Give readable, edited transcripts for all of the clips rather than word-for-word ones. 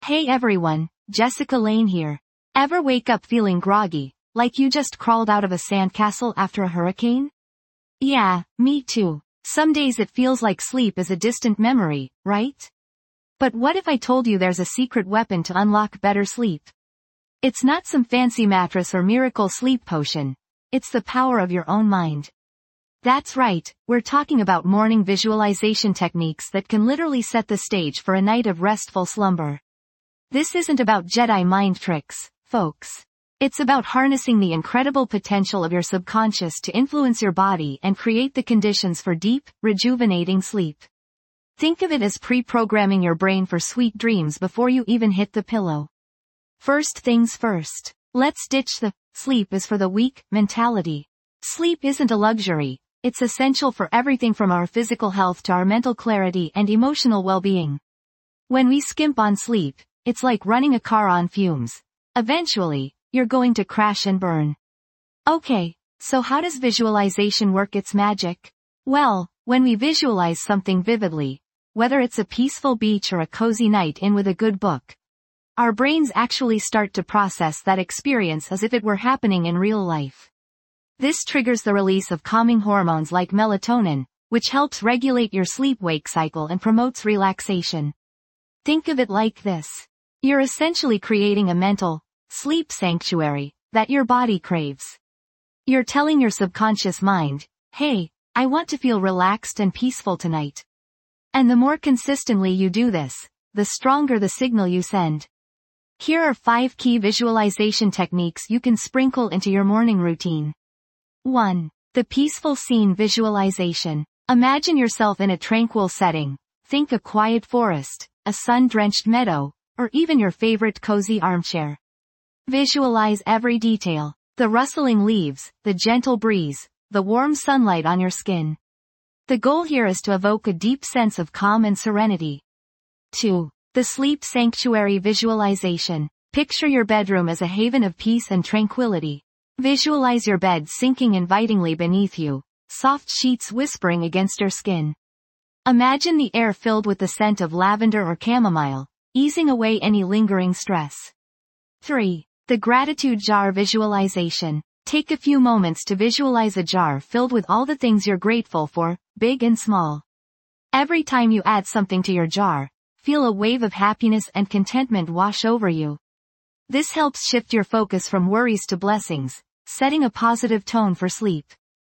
Hey everyone, Jessica Lane here. Ever wake up feeling groggy, like you just crawled out of a sandcastle after a hurricane? Yeah, me too. Some days it feels like sleep is a distant memory, right? But what if I told you there's a secret weapon to unlock better sleep? It's not some fancy mattress or miracle sleep potion. It's the power of your own mind. That's right, we're talking about morning visualization techniques that can literally set the stage for a night of restful slumber. This isn't about Jedi mind tricks, folks. It's about harnessing the incredible potential of your subconscious to influence your body and create the conditions for deep, rejuvenating sleep. Think of it as pre-programming your brain for sweet dreams before you even hit the pillow. First things first. Let's ditch the sleep is for the weak mentality. Sleep isn't a luxury. It's essential for everything from our physical health to our mental clarity and emotional well-being. When we skimp on sleep, it's like running a car on fumes. Eventually, you're going to crash and burn. Okay, so how does visualization work its magic? Well, when we visualize something vividly, whether it's a peaceful beach or a cozy night in with a good book, our brains actually start to process that experience as if it were happening in real life. This triggers the release of calming hormones like melatonin, which helps regulate your sleep-wake cycle and promotes relaxation. Think of it like this. You're essentially creating a mental sleep sanctuary that your body craves. You're telling your subconscious mind, hey, I want to feel relaxed and peaceful tonight. And the more consistently you do this, the stronger the signal you send. Here are 5 key visualization techniques you can sprinkle into your morning routine. 1. The peaceful scene visualization. Imagine yourself in a tranquil setting. Think a quiet forest, a sun-drenched meadow, or even your favorite cozy armchair. Visualize every detail. The rustling leaves, the gentle breeze, the warm sunlight on your skin. The goal here is to evoke a deep sense of calm and serenity. 2. The sleep sanctuary visualization. Picture your bedroom as a haven of peace and tranquility. Visualize your bed sinking invitingly beneath you, soft sheets whispering against your skin. Imagine the air filled with the scent of lavender or chamomile, easing away any lingering stress. 3. The gratitude jar visualization. Take a few moments to visualize a jar filled with all the things you're grateful for, big and small. Every time you add something to your jar, feel a wave of happiness and contentment wash over you. This helps shift your focus from worries to blessings, setting a positive tone for sleep.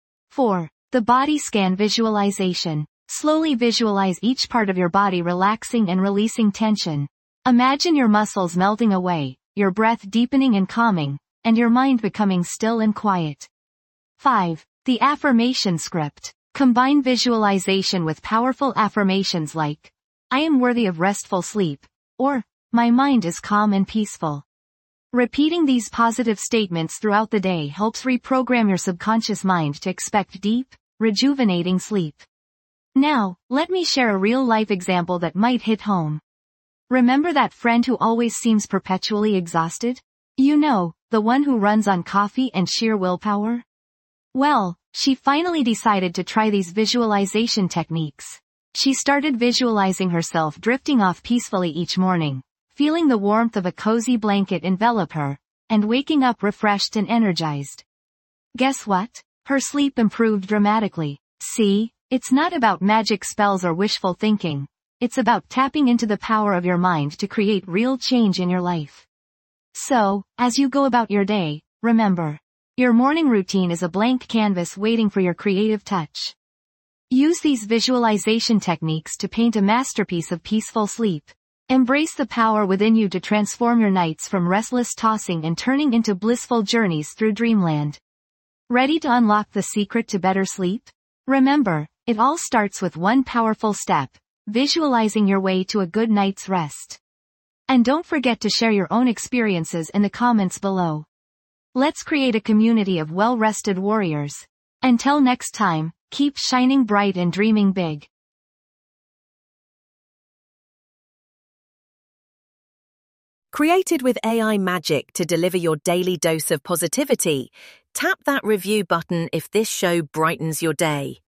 4. The body scan visualization. Slowly visualize each part of your body relaxing and releasing tension. Imagine your muscles melting away, your breath deepening and calming, and your mind becoming still and quiet. 5. The affirmation script. Combine visualization with powerful affirmations like, I am worthy of restful sleep, or, my mind is calm and peaceful. Repeating these positive statements throughout the day helps reprogram your subconscious mind to expect deep, rejuvenating sleep. Now, let me share a real-life example that might hit home. Remember that friend who always seems perpetually exhausted? You know, the one who runs on coffee and sheer willpower? Well, she finally decided to try these visualization techniques. She started visualizing herself drifting off peacefully each morning, feeling the warmth of a cozy blanket envelop her, and waking up refreshed and energized. Guess what? Her sleep improved dramatically. See? It's not about magic spells or wishful thinking. It's about tapping into the power of your mind to create real change in your life. So, as you go about your day, remember, your morning routine is a blank canvas waiting for your creative touch. Use these visualization techniques to paint a masterpiece of peaceful sleep. Embrace the power within you to transform your nights from restless tossing and turning into blissful journeys through dreamland. Ready to unlock the secret to better sleep? Remember, it all starts with one powerful step, visualizing your way to a good night's rest. And don't forget to share your own experiences in the comments below. Let's create a community of well-rested warriors. Until next time, keep shining bright and dreaming big. Created with AI magic to deliver your daily dose of positivity, tap that review button if this show brightens your day.